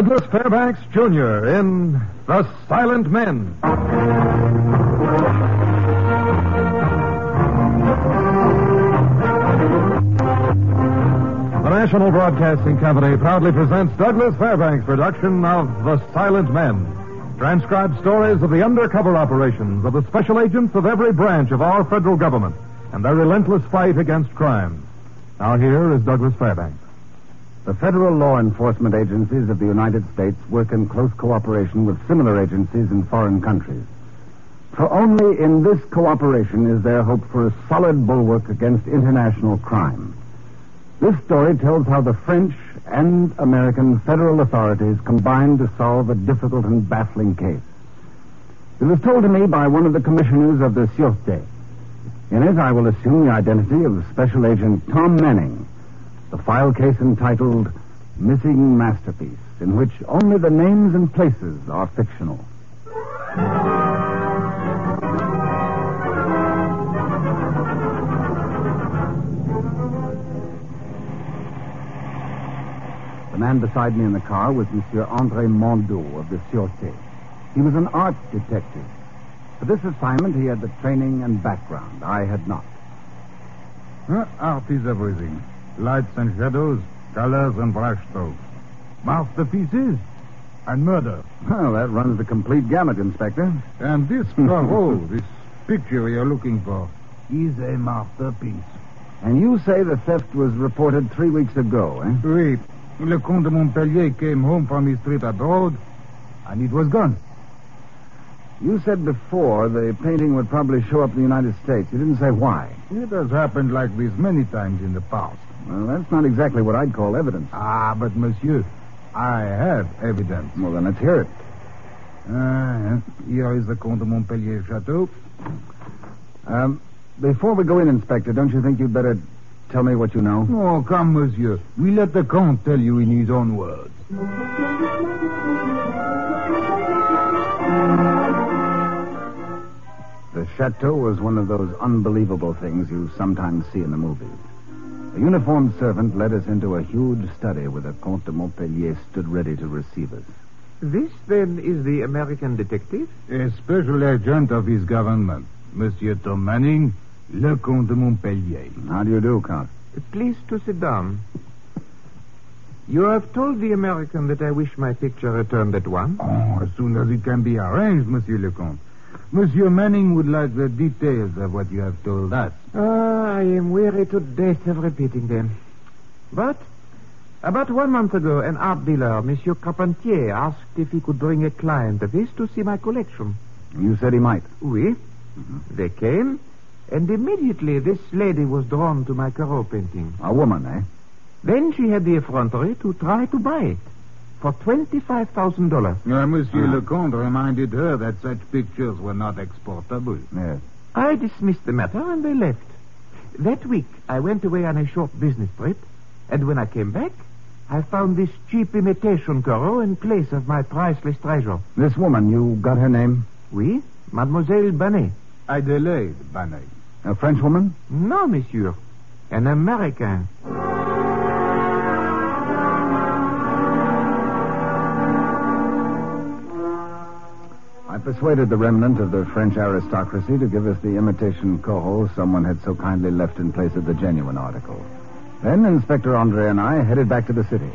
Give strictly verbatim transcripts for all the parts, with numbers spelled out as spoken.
Douglas Fairbanks, Junior in The Silent Men. The National Broadcasting Company proudly presents Douglas Fairbanks' production of The Silent Men. Transcribed stories of the undercover operations of the special agents of every branch of our federal government and their relentless fight against crime. Now here is Douglas Fairbanks. The federal law enforcement agencies of the United States work in close cooperation with similar agencies in foreign countries. For only in this cooperation is there hope for a solid bulwark against international crime. This story tells how the French and American federal authorities combined to solve a difficult and baffling case. It was told to me by one of the commissioners of the Sûreté. In it, I will assume the identity of Special Agent Tom Manning. The file case entitled Missing Masterpiece, in which only the names and places are fictional. The man beside me in the car was Monsieur André Mondou of the Sûreté. He was an art detective. For this assignment, he had the training and background. I had not. Huh? Art is everything. Lights and shadows, colors and brushstrokes. Masterpieces and murder. Well, that runs the complete gamut, Inspector. And this Corot, this picture you're looking for, is a masterpiece. And you say the theft was reported three weeks ago, eh? Oui. Le Comte de Montpellier came home from his trip abroad, and it was gone. You said before the painting would probably show up in the United States. You didn't say why. It has happened like this many times in the past. Well, that's not exactly what I'd call evidence. Ah, but monsieur, I have evidence. Well, then let's hear it. Uh, here is the Comte de Montpellier chateau. Um, before we go in, Inspector, don't you think you'd better tell me what you know? Oh, come, monsieur. We let the Comte tell you in his own words. The chateau was one of those unbelievable things you sometimes see in the movies. A uniformed servant led us into a huge study where the Comte de Montpellier stood ready to receive us. This, then, is the American detective? A special agent of his government, Monsieur Tom Manning, Le Comte de Montpellier. How do you do, Count? Please to sit down. You have told the American that I wish my picture returned at once? Oh, as soon as it can be arranged, Monsieur le Comte. Monsieur Manning would like the details of what you have told us. Ah, I am weary to death of repeating them. But about one month ago, an art dealer, Monsieur Carpentier, asked if he could bring a client of his to see my collection. You said he might. Oui. Mm-hmm. They came, and immediately this lady was drawn to my Corot painting. A woman, eh? Then she had the effrontery to try to buy it for twenty-five thousand dollars. Uh, Monsieur Ah. le Comte reminded her that such pictures were not exportable. Yes. I dismissed the matter, and they left. That week, I went away on a short business trip, and when I came back, I found this cheap imitation Corot in place of my priceless treasure. This woman, you got her name? Oui, Mademoiselle Banet. Adelaide Banet. A French woman? No, monsieur. An American. I persuaded the remnant of the French aristocracy to give us the imitation Corot someone had so kindly left in place of the genuine article. Then Inspector André and I headed back to the city.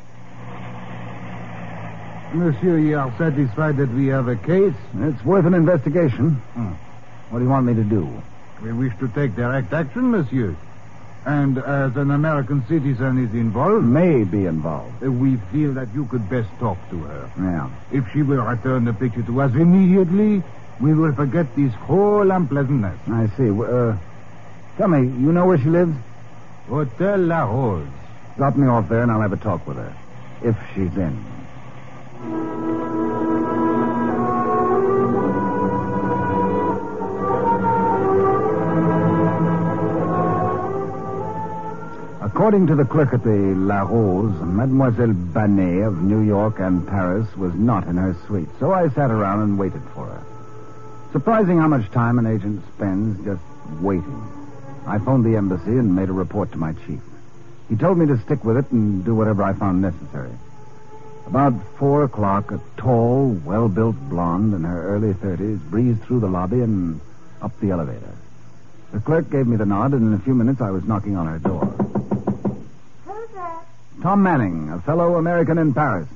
Monsieur, you are satisfied that we have a case? It's worth an investigation. Hmm. What do you want me to do? We wish to take direct action, monsieur. And as an American citizen is involved, May be involved. uh, we feel that you could best talk to her. Yeah. If she will return the picture to us immediately, we will forget this whole unpleasantness. I see. Uh, tell me, you know where she lives? Hotel La Rose. Drop me off there and I'll have a talk with her. If she's in. According to the clerk at the La Rose, Mademoiselle Banet of New York and Paris was not in her suite, so I sat around and waited for her. Surprising how much time an agent spends just waiting. I phoned the embassy and made a report to my chief. He told me to stick with it and do whatever I found necessary. About four o'clock, a tall, well-built blonde in her early thirties breezed through the lobby and up the elevator. The clerk gave me the nod, and in a few minutes I was knocking on her door. Who's that? Tom Manning, a fellow American in Paris.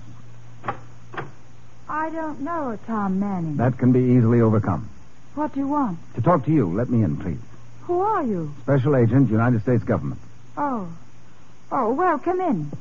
I don't know a Tom Manning. That can be easily overcome. What do you want? To talk to you, let me in, please. Who are you? Special Agent, United States Government. Oh. Oh, well, come in.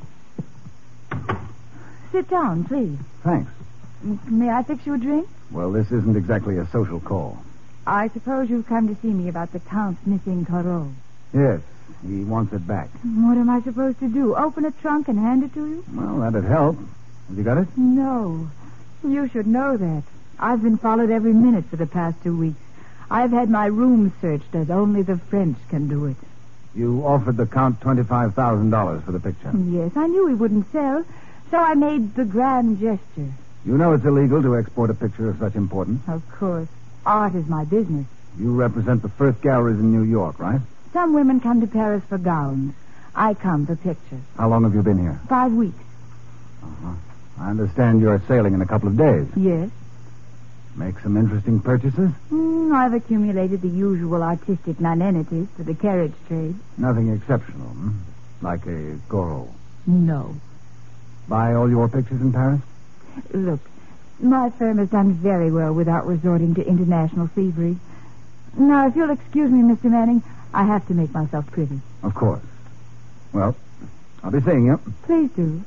Sit down, please. Thanks. M- May I fix you a drink? Well, this isn't exactly a social call. I suppose you've come to see me about the Count's missing Corot. Yes, he wants it back. What am I supposed to do? Open a trunk and hand it to you? Well, that'd help. Have you got it? No. You should know that. I've been followed every minute for the past two weeks. I've had my room searched as only the French can do it. You offered the Count twenty-five thousand dollars for the picture. Yes, I knew he wouldn't sell, so I made the grand gesture. You know it's illegal to export a picture of such importance. Of course. Art is my business. You represent the first galleries in New York, right? Some women come to Paris for gowns. I come for pictures. How long have you been here? Five weeks. Uh-huh. I understand you're sailing in a couple of days. Yes. Make some interesting purchases? Mm, I've accumulated the usual artistic nonentities for the carriage trade. Nothing exceptional, hmm? Like a Corot. No. Buy all your pictures in Paris? Look, my firm has done very well without resorting to international thievery. Now, if you'll excuse me, Mister Manning, I have to make myself pretty. Of course. Well, I'll be seeing you. Please do.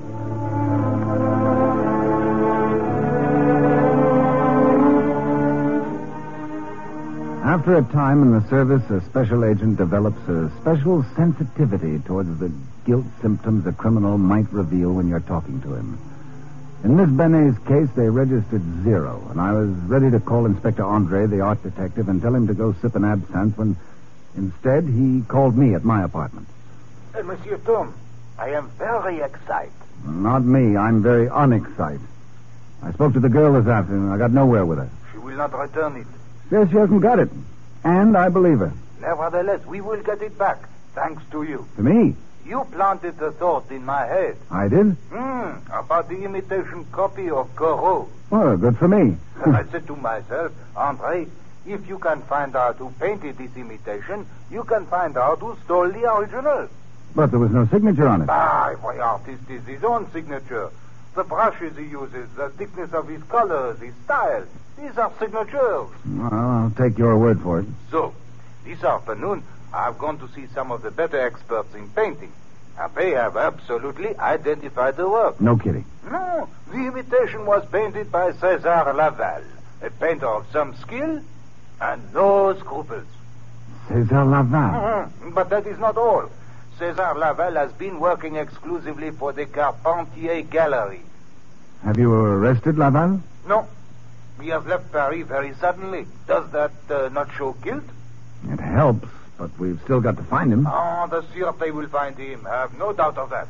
After a time in the service, a special agent develops a special sensitivity towards the guilt symptoms a criminal might reveal when you're talking to him. In Miss Benet's case, they registered zero, and I was ready to call Inspector Andre, the art detective, and tell him to go sip an absinthe when, instead, he called me at my apartment. Uh, Monsieur Tom, I am very excited. Not me. I'm very unexcited. I spoke to the girl this afternoon. I got nowhere with her. She will not return it. Yes, she hasn't got it. And I believe her. Nevertheless, we will get it back, thanks to you. To me? You planted the thought in my head. I did? Hmm, about the imitation copy of Corot. Well, good for me. I said to myself, Andre, if you can find out who painted this imitation, you can find out who stole the original. But there was no signature on it. Ah, every artist is his own signature. The brushes he uses, the thickness of his colors, his style. These are signatures. Well, I'll take your word for it. So, this afternoon, I've gone to see some of the better experts in painting. And they have absolutely identified the work. No kidding. No, the imitation was painted by César Laval, a painter of some skill and no scruples. César Laval. Mm-hmm. But that is not all. César Laval has been working exclusively for the Carpentier Gallery. Have you arrested Laval? No. He has left Paris very suddenly. Does that uh, not show guilt? It helps, but we've still got to find him. Ah, the Sûreté will find him. I have no doubt of that.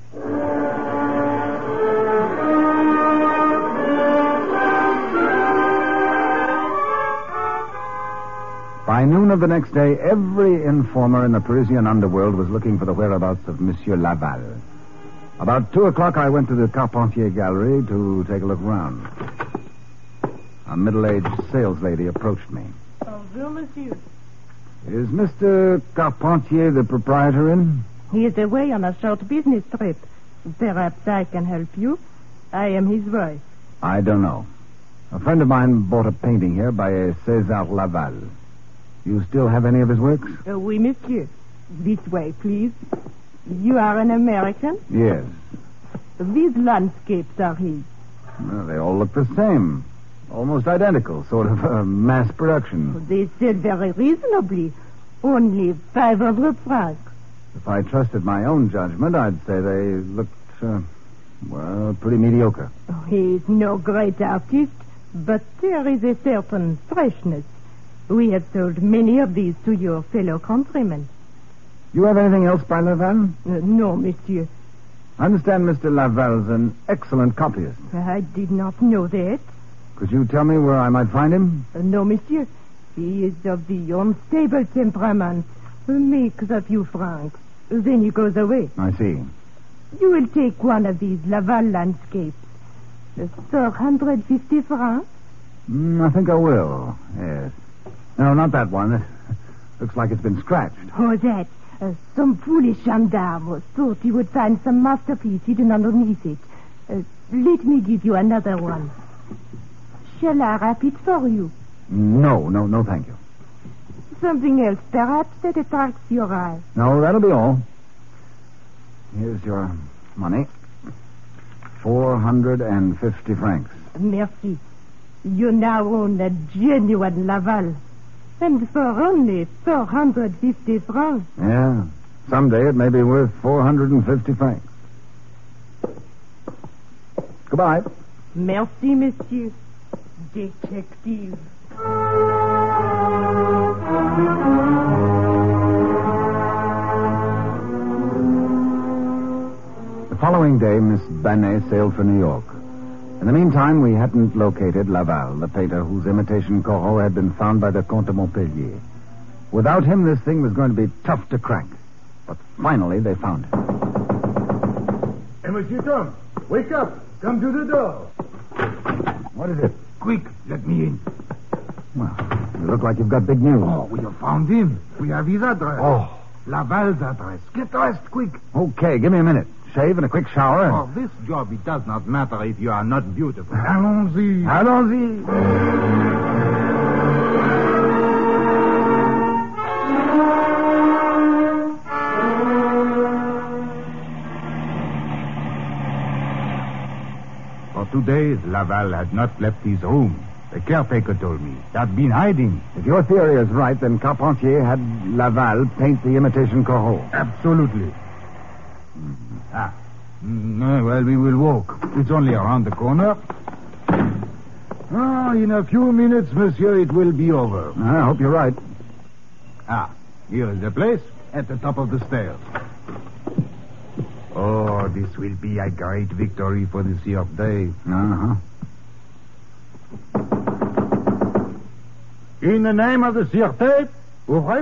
By noon of the next day, every informer in the Parisian underworld was looking for the whereabouts of Monsieur Laval. About two o'clock, I went to the Carpentier Gallery to take a look round. A middle-aged sales lady approached me. Bonjour, monsieur. Is Mister Carpentier the proprietor in? He is away on a short business trip. Perhaps I can help you. I am his wife. I don't know. A friend of mine bought a painting here by a César Laval. You still have any of his works? Uh, oui, monsieur. This way, please. You are an American? Yes. These landscapes are his. Well, they all look the same. Almost identical, sort of a mass production. They sell very reasonably. Only five hundred francs. If I trusted my own judgment, I'd say they looked, uh, well, pretty mediocre. Oh, he is no great artist, but there is a certain freshness. We have sold many of these to your fellow countrymen. You have anything else by Laval? Uh, no, monsieur. I understand Mister Laval's an excellent copyist. I did not know that. Could you tell me where I might find him? Uh, no, monsieur. He is of the unstable temperament. Makes a few francs. Then he goes away. I see. You will take one of these Laval landscapes. Uh, four hundred fifty francs. Mm, I think I will, yes. No, not that one. It looks like it's been scratched. Oh, that. Uh, some foolish gendarme thought he would find some masterpiece hidden underneath it. Uh, let me give you another one. Shall I wrap it for you? No, no, no, thank you. Something else, perhaps, that attracts your eye. No, that'll be all. Here's your money. Four hundred and fifty francs. Merci. You now own a genuine Laval. And for only four hundred fifty francs. Yeah. Someday it may be worth four hundred fifty francs. Goodbye. Merci, monsieur. Detective. The following day, Miss Banet sailed for New York. In the meantime, we hadn't located Laval, the painter whose imitation Corot had been found by the Comte de Montpellier. Without him, this thing was going to be tough to crack. But finally, they found him. Hey, Monsieur Tom, wake up. Come to the door. What is it? Quick, let me in. Well, you look like you've got big news. Oh, we have found him. We have his address. Oh. Laval's address. Get dressed, quick. Okay, give me a minute. Shave and a quick shower. And... For this job, it does not matter if you are not beautiful. Allons-y. Allons-y. For two days, Laval had not left his room. The caretaker told me. He had been hiding. If your theory is right, then Carpentier had Laval paint the imitation Corot. Absolutely. Mm-hmm. Ah. Mm, well, we will walk. It's only around the corner. Ah, in a few minutes, monsieur, it will be over. I hope you're right. Ah, here is the place at the top of the stairs. Oh, this will be a great victory for the Sûreté. Uh-huh. In the name of the Sûreté, ouvrez.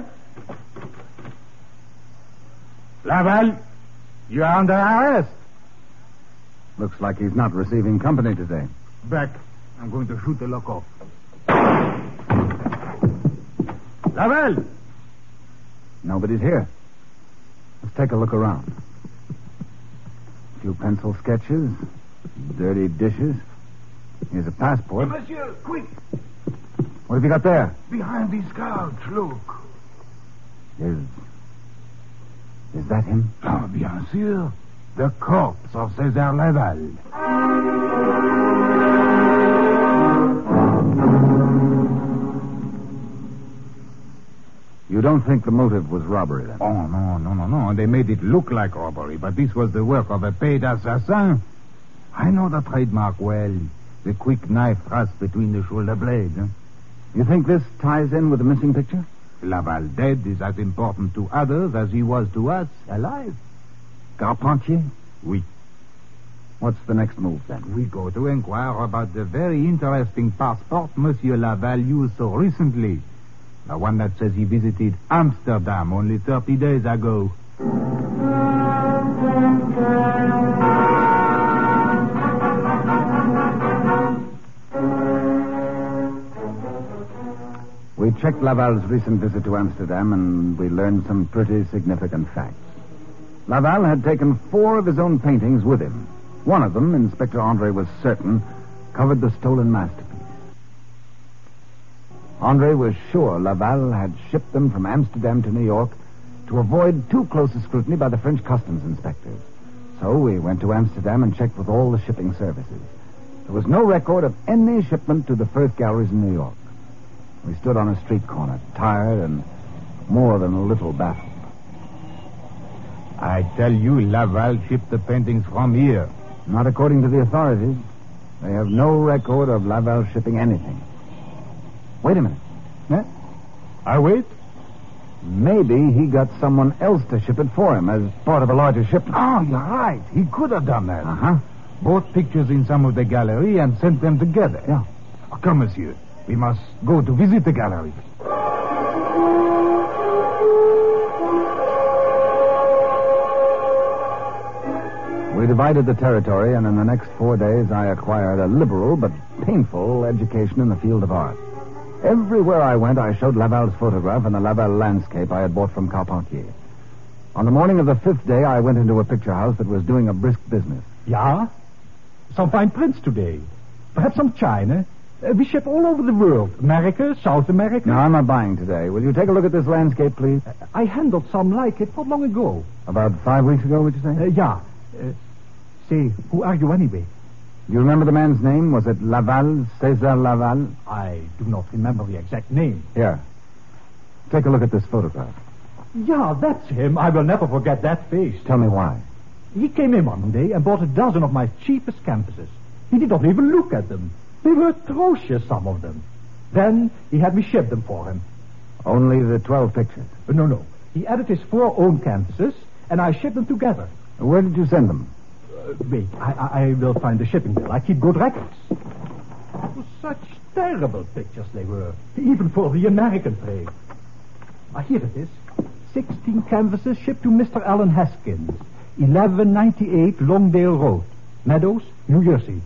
Laval, you are under arrest. Looks like he's not receiving company today. Back. I'm going to shoot the lock off. Laval! Nobody's here. Let's take a look around. A few pencil sketches, dirty dishes. Here's a passport. Monsieur, quick! What have you got there? Behind this couch, look. Is... Is that him? Ah, bien sûr. The corpse of César Laval. You don't think the motive was robbery, then? Oh, no, no, no, no. They made it look like robbery, but this was the work of a paid assassin. I know the trademark well. The quick knife thrust between the shoulder blades. Huh? You think this ties in with the missing picture? Laval dead is as important to others as he was to us alive. Carpentier? Oui. What's the next move, then? We go to inquire about the very interesting passport Monsieur Laval used so recently. The one that says he visited Amsterdam only thirty days ago. We checked Laval's recent visit to Amsterdam, and we learned some pretty significant facts. Laval had taken four of his own paintings with him. One of them, Inspector Andre was certain, covered the stolen masterpiece. Andre was sure Laval had shipped them from Amsterdam to New York to avoid too close a scrutiny by the French customs inspectors. So we went to Amsterdam and checked with all the shipping services. There was no record of any shipment to the Firth Galleries in New York. We stood on a street corner, tired and more than a little baffled. I tell you, Laval shipped the paintings from here. Not according to the authorities. They have no record of Laval shipping anything. Wait a minute. Eh? I wait? Maybe he got someone else to ship it for him as part of a larger shipment. Oh, you're right. He could have done that. Uh-huh. Bought pictures in some of the gallery and sent them together. Yeah. Oh, come, monsieur. We must go to visit the gallery. We divided the territory, and in the next four days I acquired a liberal but painful education in the field of art. Everywhere I went, I showed Laval's photograph and the Laval landscape I had bought from Carpentier. On the morning of the fifth day, I went into a picture house that was doing a brisk business. Yeah? Some fine prints today. Perhaps some China. Uh, we ship all over the world. America, South America. No, I'm not buying today. Will you take a look at this landscape, please? Uh, I handled some like it not long ago. About five weeks ago, would you say? Uh, yeah. Uh, say, who are you anyway? Do you remember the man's name? Was it Laval, César Laval? I do not remember the exact name. Here. Take a look at this photograph. Yeah, that's him. I will never forget that face. Tell me why. He came in one day and bought a dozen of my cheapest canvases. He did not even look at them. They were atrocious, some of them. Then he had me ship them for him. Only the twelve pictures? Uh, no, no. He added his four own canvases, and I shipped them together. Where did you send them? Uh, wait, I, I, I will find the shipping bill. I keep good records. Such terrible pictures they were, even for the American trade. Ah, here it is. Sixteen canvases shipped to Mister Allen Haskins, eleven ninety-eight Longdale Road, Meadows, New Jersey.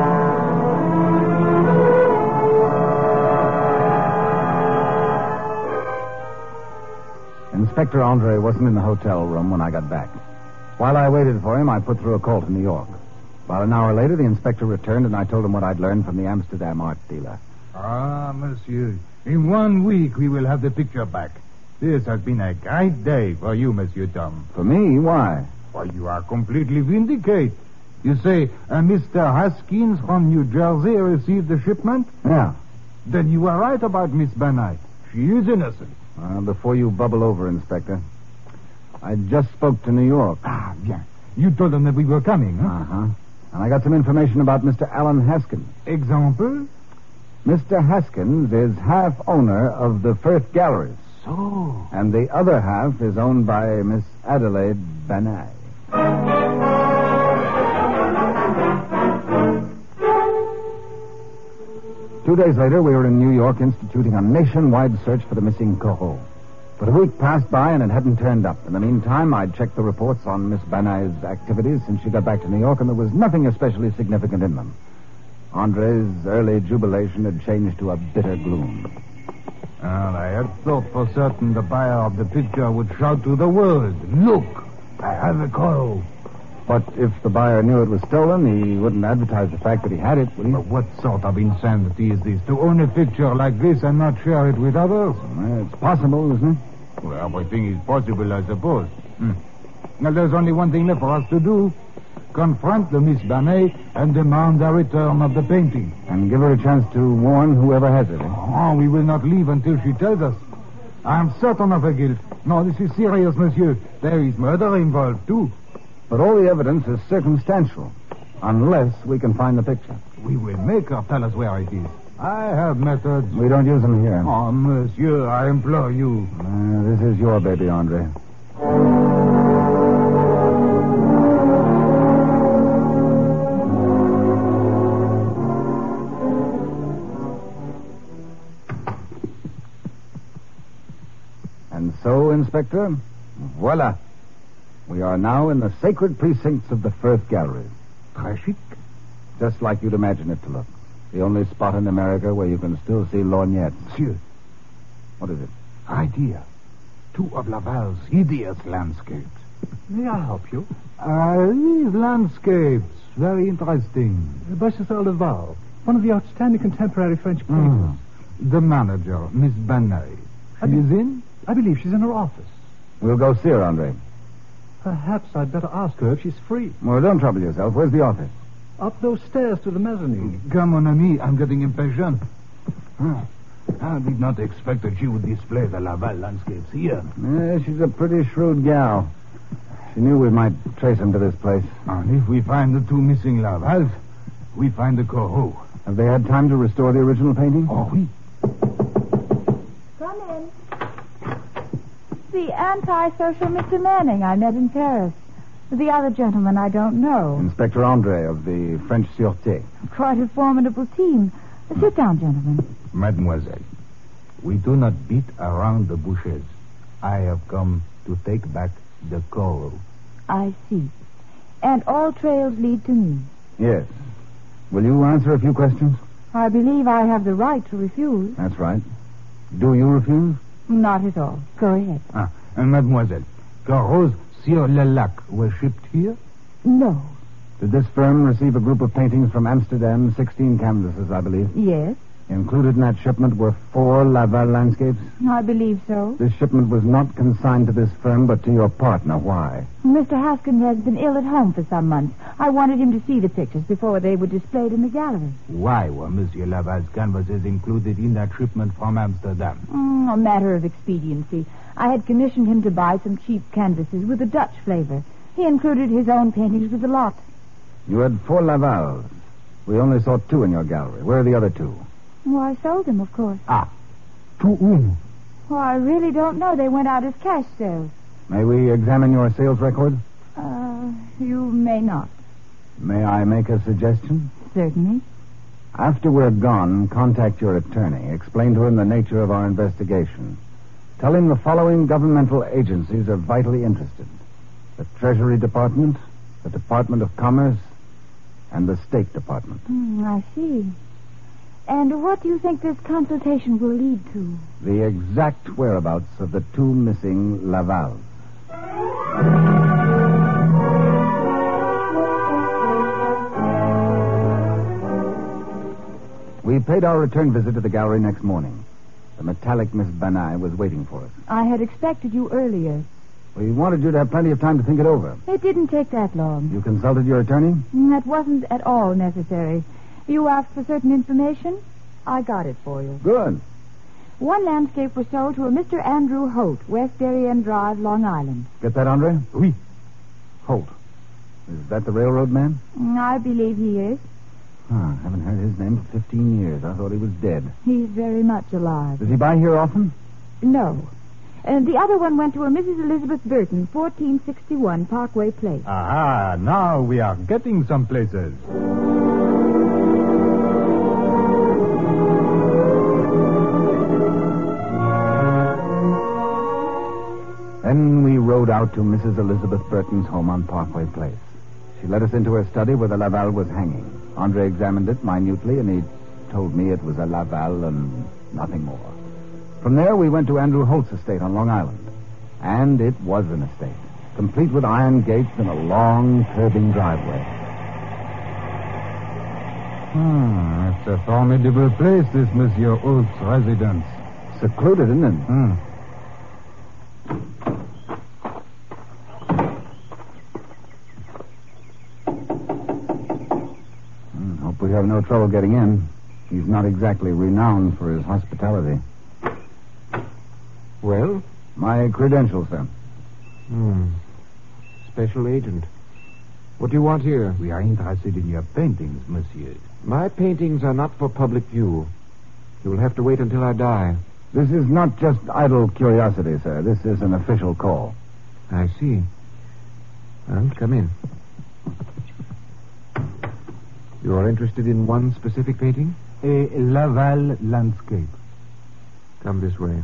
Inspector Andre wasn't in the hotel room when I got back. While I waited for him, I put through a call to New York. About an hour later, the inspector returned, and I told him what I'd learned from the Amsterdam art dealer. Ah, monsieur. In one week, we will have the picture back. This has been a great day for you, Monsieur Tom. For me? Why? Well, you are completely vindicated. You say uh, Mister Haskins from New Jersey received the shipment? Yeah. Then you are right about Miss Banai. She is innocent. Uh, before you bubble over, Inspector, I just spoke to New York. Ah, bien. You told them that we were coming, huh? Uh-huh. And I got some information about Mister Allen Haskins. Example? Mister Haskins is half owner of the Firth Galleries. So. And the other half is owned by Miss Adelaide Banai. Two days later, we were in New York instituting a nationwide search for the missing Corot. But a week passed by and it hadn't turned up. In the meantime, I'd checked the reports on Miss Banai's activities since she got back to New York, and there was nothing especially significant in them. Andre's early jubilation had changed to a bitter gloom. Well, I had thought for certain the buyer of the picture would shout to the world, "Look, I have a Corot." But if the buyer knew it was stolen, he wouldn't advertise the fact that he had it, would he? But what sort of insanity is this? To own a picture like this and not share it with others? Well, it's possible, isn't it? Well, everything is possible, I suppose. Hmm. Now, there's only one thing left for us to do. Confront the Miss Banai and demand the return of the painting. And give her a chance to warn whoever has it. Eh? Oh, we will not leave until she tells us. I'm certain of her guilt. No, this is serious, monsieur. There is murder involved, too. But all the evidence is circumstantial, unless we can find the picture. We will make her tell us where it is. I have methods. We don't use them here. Oh, monsieur, I implore you. Uh, this is your baby, Andre. And so, Inspector, voila. We are now in the sacred precincts of the Firth Galleries. Très chic. Just like you'd imagine it to look. The only spot in America where you can still see lorgnettes. Monsieur. What is it? Idea. Two of Laval's hideous landscapes. May I help you? Uh, these landscapes. Very interesting. By César Laval, one of the outstanding contemporary French painters. Mm. The manager, Miss Banai. She be- is in? I believe she's in her office. We'll go see her, Andre. Perhaps I'd better ask her if she's free. Well, don't trouble yourself. Where's the office? Up those stairs to the mezzanine. Come on, ami. I'm getting impatient. Huh. I did not expect that she would display the Laval landscapes here. Yeah, she's a pretty shrewd gal. She knew we might trace him to this place. And if we find the two missing Lavals, we find the Corot. Have they had time to restore the original painting? Oh, oui. Come in. The antisocial Mister Manning I met in Paris. The other gentleman I don't know. Inspector Andre of the French Sûreté. Quite a formidable team. Sit down, gentlemen. Mademoiselle, we do not beat around the bushes. I have come to take back the Corot. I see. And all trails lead to me. Yes. Will you answer a few questions? I believe I have the right to refuse. That's right. Do you refuse? Not at all. Go ahead. Ah, and mademoiselle, Corot's Sur le Lac were shipped here? No. Did this firm receive a group of paintings from Amsterdam, sixteen canvases, I believe? Yes, Included in that shipment were four Laval landscapes? I believe so. This shipment was not consigned to this firm, but to your partner. Why? Mister Haskins has been ill at home for some months. I wanted him to see the pictures before they were displayed in the gallery. Why were Monsieur Laval's canvases included in that shipment from Amsterdam? Mm, a matter of expediency. I had commissioned him to buy some cheap canvases with a Dutch flavor. He included his own paintings with the lot. You had four Lavals. We only saw two in your gallery. Where are the other two? Well, I sold them, of course. Ah, to whom? Well, I really don't know. They went out as cash sales. May we examine your sales record? Uh, you may not. May I make a suggestion? Certainly. After we're gone, contact your attorney. Explain to him the nature of our investigation. Tell him the following governmental agencies are vitally interested. The Treasury Department, the Department of Commerce, and the State Department. Hmm, I see. And what do you think this consultation will lead to? The exact whereabouts of the two missing Lavals. We paid our return visit to the gallery next morning. The metallic Miss Banai was waiting for us. I had expected you earlier. We wanted you to have plenty of time to think it over. It didn't take that long. You consulted your attorney? That wasn't at all necessary. You asked for certain information? I got it for you. Good. One landscape was sold to a Mister Andrew Holt, West Darien Drive, Long Island. Get that, Andre? Oui. Holt. Is that the railroad man? I believe he is. Huh, haven't heard his name for fifteen years. I thought he was dead. He's very much alive. Does he buy here often? No. And the other one went to a Missus Elizabeth Burton, fourteen sixty-one Parkway Place. Aha, now we are getting some places. Then we rode out to Missus Elizabeth Burton's home on Parkway Place. She led us into her study where the Laval was hanging. Andre examined it minutely, and he told me it was a Laval and nothing more. From there, we went to Andrew Holt's estate on Long Island. And it was an estate, complete with iron gates and a long, curving driveway. Hmm, it's a formidable place, this Monsieur Holt's residence. Secluded, isn't it? Hmm. Hope we have no trouble getting in. He's not exactly renowned for his hospitality. Well? My credentials, sir. Hmm. Special agent. What do you want here? We are interested in your paintings, monsieur. My paintings are not for public view. You will have to wait until I die. This is not just idle curiosity, sir. This is an official call. I see. Well, come in. You are interested in one specific painting? A Laval landscape. Come this way.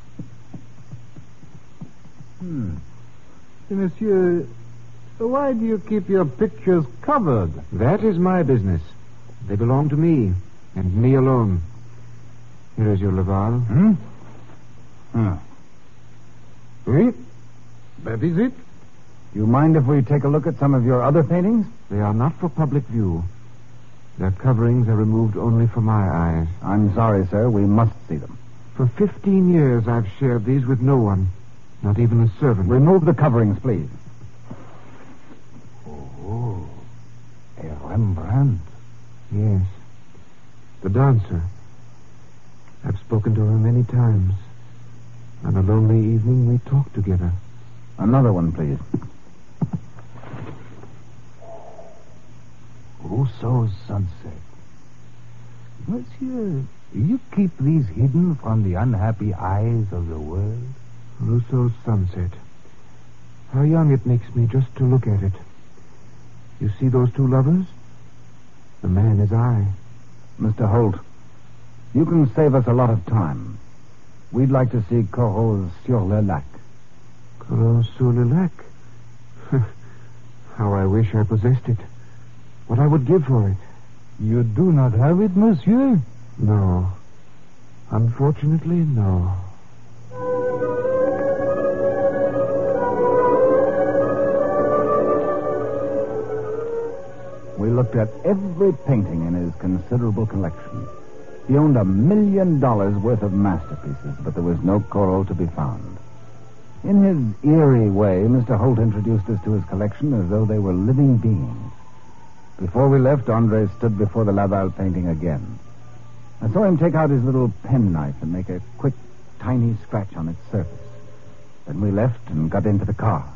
Hmm. Monsieur, why do you keep your pictures covered? That is my business. They belong to me, and me alone. Here is your Laval. Hmm? Huh. Oui? That is it? You mind if we take a look at some of your other paintings? They are not for public view. Their coverings are removed only for my eyes. I'm sorry, sir. We must see them. For fifteen years, I've shared these with no one. Not even a servant. Remove the coverings, please. Oh, a Rembrandt. Yes. The dancer. I've spoken to her many times. On a lonely evening, we talked together. Another one, please. Rousseau's Sunset. Monsieur, you keep these hidden from the unhappy eyes of the world? Rousseau's Sunset. How young it makes me just to look at it. You see those two lovers? The man is I. Mister Holt, you can save us a lot of time. We'd like to see Corot's Sur le Lac. Corot sur le Lac? How I wish I possessed it. What I would give for it. You do not have it, monsieur? No. Unfortunately, no. We looked at every painting in his considerable collection. He owned a million dollars worth of masterpieces, but there was no Corot to be found. In his eerie way, Mister Holt introduced us to his collection as though they were living beings. Before we left, Andre stood before the Laval painting again. I saw him take out his little penknife and make a quick, tiny scratch on its surface. Then we left and got into the car.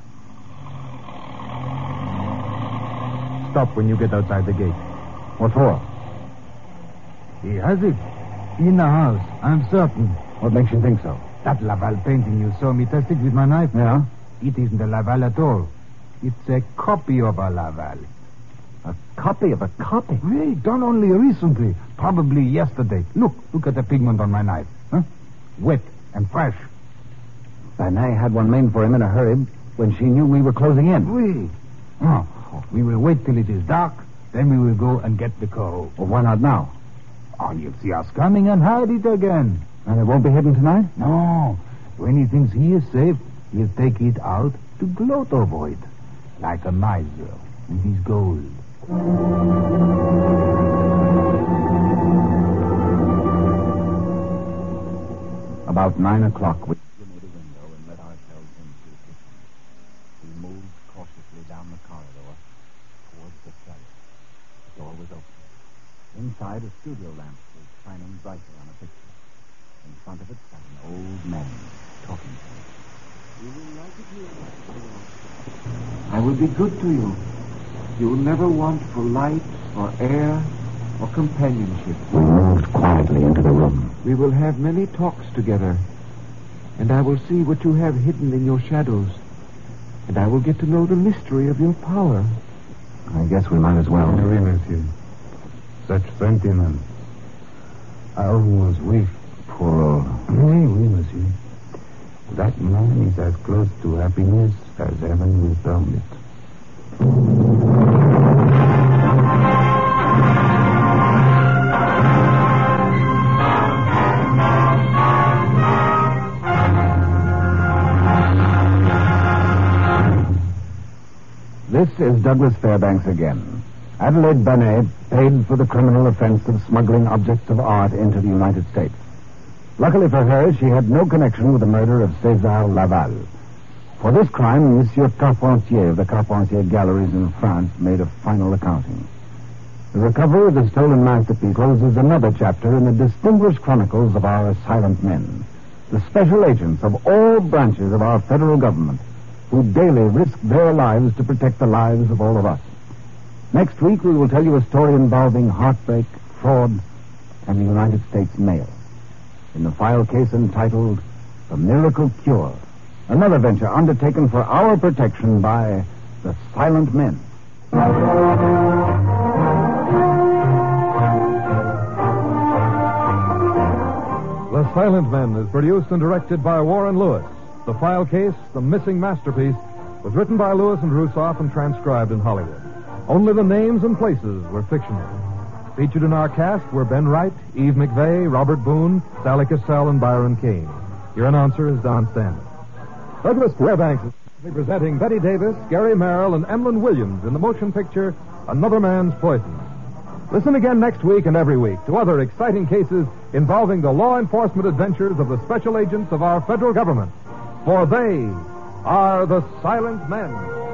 Stop when you get outside the gate. What for? He has it. In the house, I'm certain. What makes you think so? That Laval painting you saw me test it with my knife. Yeah? It isn't a Laval at all. It's a copy of a Laval. A copy of a copy? Hey, done only recently. Probably yesterday. Look, look at the pigment on my knife. Huh? Wet and fresh. Banet had one made for him in a hurry when she knew we were closing in. Oui. Oh, we will wait till it is dark. Then we will go and get the Corot. Well, why not now? Oh, you'll see us coming and hide it again. And it won't be hidden tonight? No. When he thinks he is safe, he'll take it out to gloat over it. Like a miser with his gold. About nine o'clock, we made a window and let ourselves into the kitchen. We moved cautiously down the corridor towards the cellar. The door was open. Inside, a studio lamp was shining brightly on a picture. In front of it sat an old man talking to us. You will like it here. I will be good to you. You will never want for light or air or companionship. We moved quietly into the room. We will have many talks together, and I will see what you have hidden in your shadows, and I will get to know the mystery of your power. I guess we might as well. Oui, monsieur. Such sentiment. I almost wish. Poor old. Oui, oui, monsieur. That man is as close to happiness as heaven will permit. This is Douglas Fairbanks again. Adelaide Banet paid for the criminal offense of smuggling objects of art into the United States. Luckily for her, she had no connection with the murder of César Laval. For this crime, Monsieur Carpentier of the Carpentier Galleries in France made a final accounting. The recovery of the stolen masterpiece closes another chapter in the distinguished chronicles of our silent men, the special agents of all branches of our federal government, who daily risk their lives to protect the lives of all of us. Next week, we will tell you a story involving heartbreak, fraud, and the United States mail. In the file case entitled The Miracle Cure, another venture undertaken for our protection by the Silent Men. The Silent Men is produced and directed by Warren Lewis. The file case, The Missing Masterpiece, was written by Lewis and Russoff and transcribed in Hollywood. Only the names and places were fictional. Featured in our cast were Ben Wright, Eve McVeigh, Robert Boone, Sally Cassell, and Byron Kane. Your announcer is Don Stanley. Douglas Fairbanks is presenting Betty Davis, Gary Merrill, and Emlyn Williams in the motion picture Another Man's Poison. Listen again next week and every week to other exciting cases involving the law enforcement adventures of the special agents of our federal government. For they are the Silent Men.